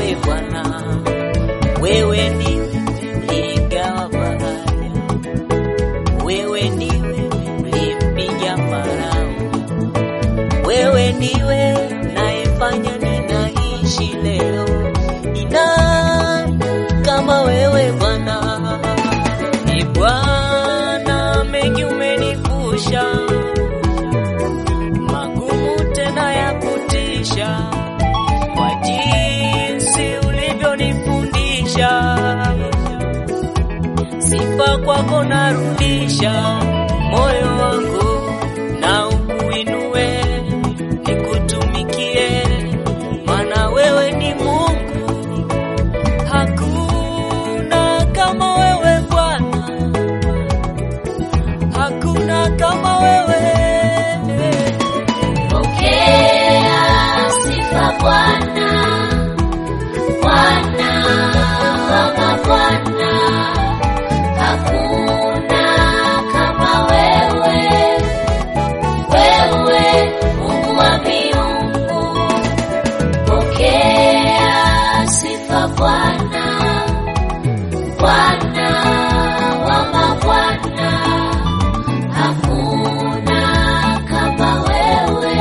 wewe Bwana, wewe ndiwe mligawa bahari, wewe ndiwe mlimpiga Farao, wewe ndiwe naifanya ninaishi leo. Ni nani kama wewe Bwana? Ni Bwana, mengi umenivusha, magumu tena ya kutisha, kwa jinsi ulivyonifundisha. Sifa kwako narudisha, moyo wangu na ukuinue, nikutumikie, maana wewe ni Mungu. Hakuna kama wewe Bwana, hakuna kama wewe. Pokea sifa Bwana, Bwana wa mabwana, hakuna kama wewe, wewe Mungu wa miungu. Pokea sifa Bwana, Bwana wa mabwana, hakuna kama wewe,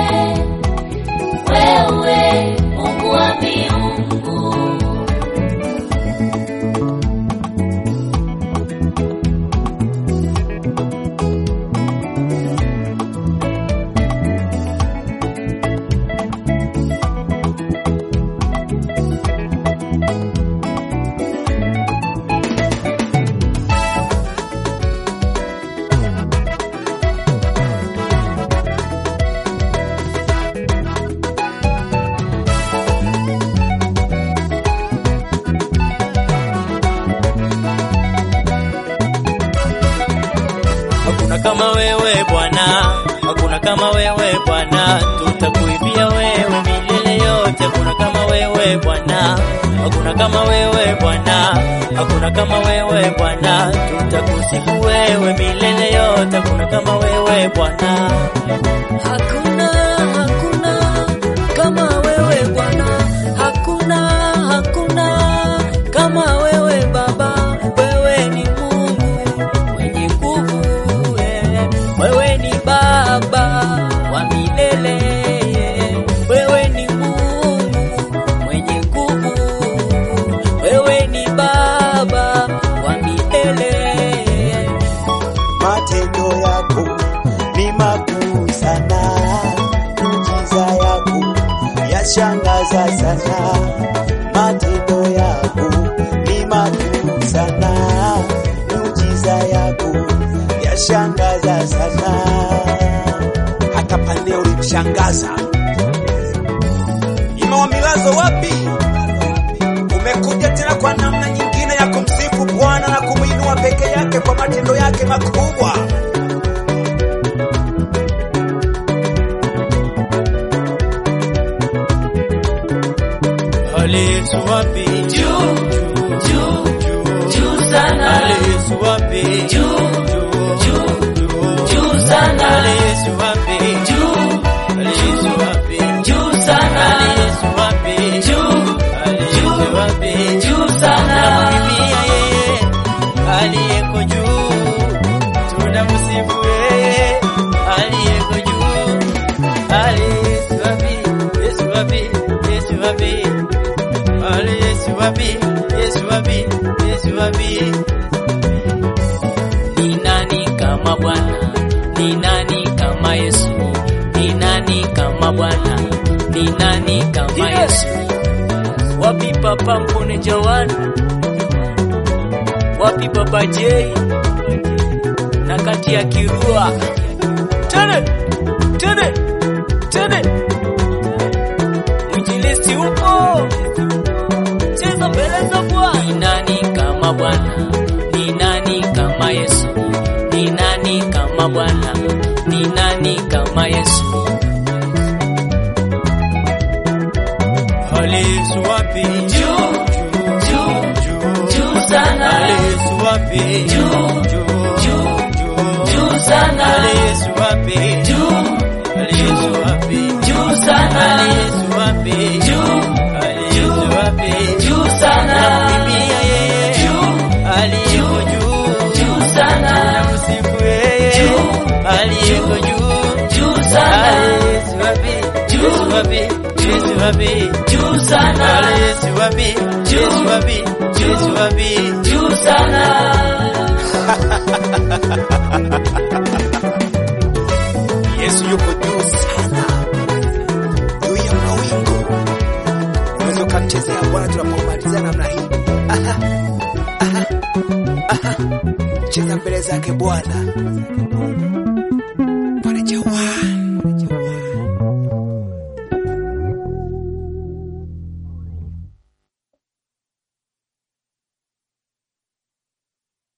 wewe Mungu wa miungu. Hakuna kama wewe Bwana, hakuna kama wewe Bwana, tutakuimbia wewe milele yote. Hakuna kama wewe Bwana, hakuna kama wewe Bwana, hakuna kama wewe Bwana, tutakusifu wewe milele yote. Hakuna kama wewe Bwana, hakuna kama wewe Bwana, hakuna kama wewe Baba. Wewe ni Mungu mwenye nguvu, wewe ni Baba wa milele, wewe ni Mungu mwenye nguvu, wewe ni Baba wa milele. Matendo yako ni makuu sana, miujiza yako yashangaza sana. Matendo yako ni makuu sana, miujiza yako yashangaza sana. Hata pale ulimshangaza, Inua milazo wapi? Umekuja tena kwa namna nyingine ya kumsifu Bwana na kumuinua peke yake kwa matendo yake makubwa. Yesu wapi? Juu sana. Yesu wapi? Juu sana. Yesu wapi? Yesu wapi? Juu sana. Yesu wapi? Yesu wapi? Juu sana. Biblia yeye aliyeko juu, tunamsifu yeye aliyeko juu. Yesu wapi? Yesu wapi? Yesu wapi? Yesu wapi? Yesu wapi? Yesu wapi? Ni nani kama Bwana? Ni nani kama Yesu? Ni nani kama Bwana? Ni nani kama Yesu? Wapi Papa Mpone Jawani? Wapi Baba J? Na kati ya Kirua? Tene! Mwinjilisti upo? Cheza mbele za Bwana. Ni nani kama Bwana? Ni nani kama Yesu? Ni nani kama Bwana? Ni nani kama Yesu? Yesu wapi? Juu sana. Yesu wapi? Juu sana. Yesu wapi? Yesu wapi? Juu sana. Yesu wapi? Yesu wapi? aliyeko juu, juu sana, Yesu wapi, Yesu wapi, Yesu wapi, juu sana, Yesu wapi, Yesu wapi, Yesu wapi, juu sana. Yesu yuko juu sana, juu ya mawingu. Unaweza ukamchezea Bwana tunapomalizia namna hii. Aha, aha, aha. Cheza mbele zake Bwana.